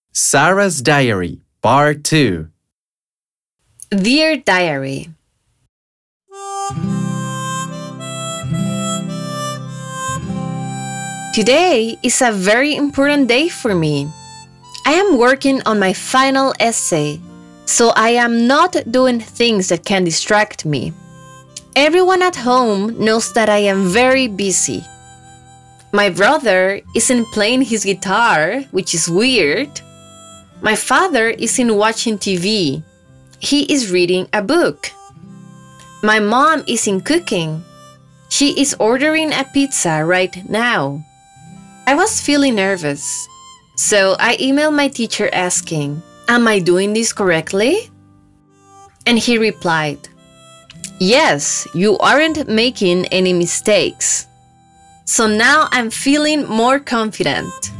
Sarah's Diary, Part 2. Dear Diary, today is a very important day for me. I am working on my final essay, so I am not doing things that can distract me. Everyone at home knows that I am very busy. My brother isn't playing his guitar, which is weird. My father isn't watching TV. He is reading a book. My mom isn't cooking. She is ordering a pizza right now. I was feeling nervous, so I emailed my teacher asking, "Am I doing this correctly?" And he replied, "Yes, you aren't making any mistakes." So now I'm feeling more confident.